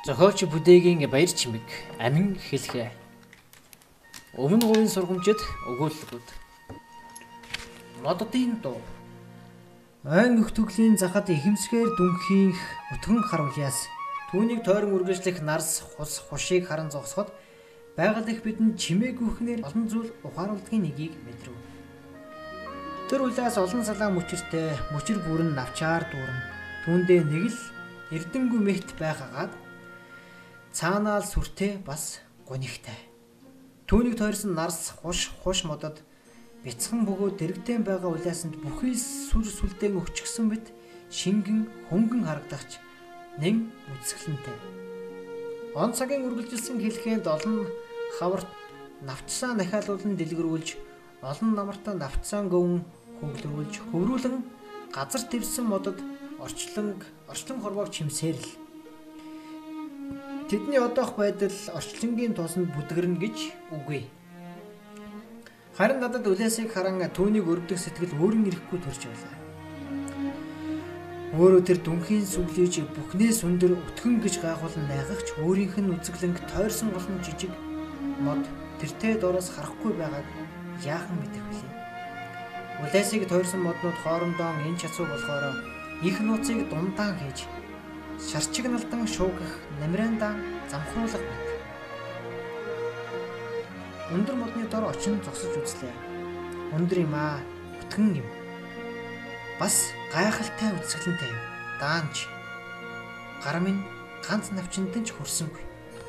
Зохиолч Бүдээгийн баяр чимэг амин хэлхээ. Өмнө говийн сургамжид өгүүлэлгүүд. Моддын дуу. Айн өх төглийн захад ихэмсгээр дүнхийнх өтгөн харууляас түүнийг тойрон үргэлжлэх нарс хус хушийг харан зогсоход байгаль их бидэнд чимээгүйхнээр олон зүйл ухааруулдгийн нэгийг мэдрв. Тэр улаас олон салаа мөчөртэй мөчөр бүрэн навчаар дүүрэн түүндээ нэг л эрдэнгүй мэхт байхагаад цаанаал сүртэй бас гунигтай. Түүнийг тойрсон нарс хуш модод бяцхан бөгөөд дэрэгдэн байгаа улаасанд бүхий сүр сүлдээн өчгсөн мэт шингэн хөнгөн харагдагч нэн үсгэлэнтэй. Он цагийн үргэлжилсэн хэлхээнд олон хаварт навчсаа нахиалуулан дэлгэрүүлж олон намартаа навчсан гөвн хөвлөрүүлж хөврүүлэн газар твсэн модод орчлон хорвоог чимсээр л тэдний одоох байдал орчлонгийн тусанд бүдгэрнэ гэж үгүй. Харин надад үлээсийг харан түүнийг өрөвдөх сэтгэл өөрийн ирэхгүй төрж байлаа. Өөрөө тэр дүнхийн сүглийж бүхнээ сүндэр өтгөн гэж гайхуулан найгагч өөрийнх нь үзэглэнг тойрсон голон жижиг мод тэртээ дороос харахгүй байгааг яахан мэдэх вүлээ. Үлээсийг тойрсон моднууд хоорондоо энэ чацуу болохоор их нууцыг дундаан хийж шарчигналдан шуугах намрандаа замхруулах мэт. Өндөр модны дор очин зогсож үзлээ. Өндөр юм аа, өтгөн юм. Бас гайхалтай үзэсгэлэнтэй юм. Даанч. Гар минь ганц навчинтан ч хөрсөнгүй.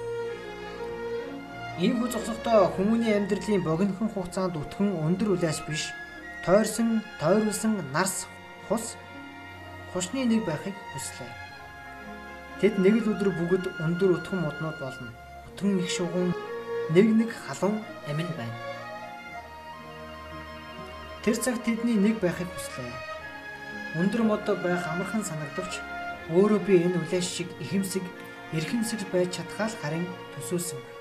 Ийм хүү зогсохдоо хүмүүний амьдралын богинохон хугацаанд өтгөн өндөр үлээс биш, тойруулсан нарс хусны нэг байхыг хүслээ. Тэд нэг л өдөр бүгд өндөр өтгөн моднууд болно. Өтгөн их шуган нэг халуун амин байна. Тэр цагт тэдний нэг байхыг хүслээ. Өндөр мод байх амархан санагдавч өөрөө би энэ үлэш шиг ихэмсэг, эрхэмсэг байж чадхаал харин төсөөлсөнгүй.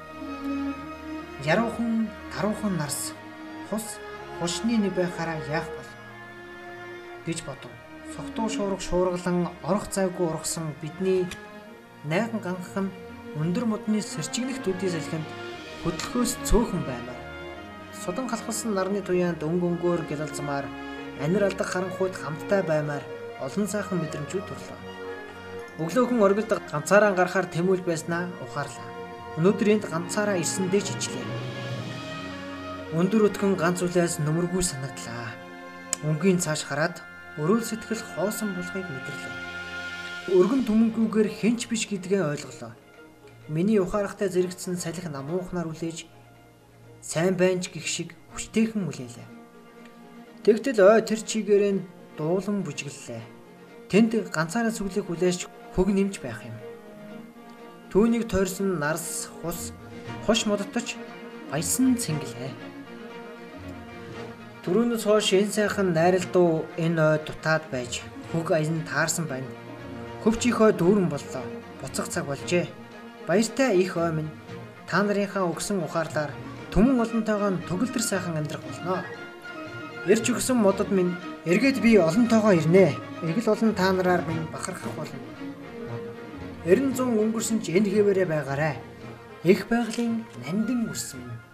Яруухан, таруухан нарс хусны нэг байхаараа яах бол гэж бодов. Согтуу шуурга шуургалан орох завгүй ургасан бидний найхан ганхан өндөр модны сэрчигнэх төдий салхинд хөдөлгөөс цөөхөн баймаар судан халхалсан нарны туяанд өнгөнгөөр гялалзмаар анир алдах харанхуйд хамттай баймаар олон сайхан мэдрэмжүүд төрлөө. Өглөөхөн оргилд ганцаараа гарахаар тэмүүлж байснаа ухаарлаа. Өнөөдөр энд ганцаараа ирсэндээ ч ичлээ. Өндөр өтгөн ганц үлээс нөмөргүй санагдлаа. Өнгийн цааш хараад өрөөл сэтгэл хоосон болохыг мэдэрлээ. Өргөн түмэнгүүгээр хэнч биш гэдгээ ойлголоо. Миний ухаарахтай зэрэгцсэн салхи намуухнаар үлээж сайн байнч гих шиг хүчтэйхэн үлээлээ. Тэгтэл ой тэр чигээрээ дуулан бүжиглэлээ. Тэнд ганцаараа сүглэх үлээч хөг нэмж байх юм. Түүнийг тойрсон нарс хуш модотч баясан цэнгэлээ. Түрүүнээс хойш энэ сайхан найралдуу энэ ой дутаад байж хөг аян таарсан байна. Хөвч их ой дүүрэн боллоо. Буцах цаг болжээ. Баяртай их ой минь та нарынхаа өгсөн ухаарлаар түмэн олонтойгоо төгөлдөр сайхан амьдрах болно. Ирж өгсөн модод минь эргээд би олонтойгоо ирнэ. Эргэл олон та нараар минь бахархах болно. 90 100 өнгөрсөн ч энэ хэвээрээ байгаарай. Их байгалийн нандин үс минь.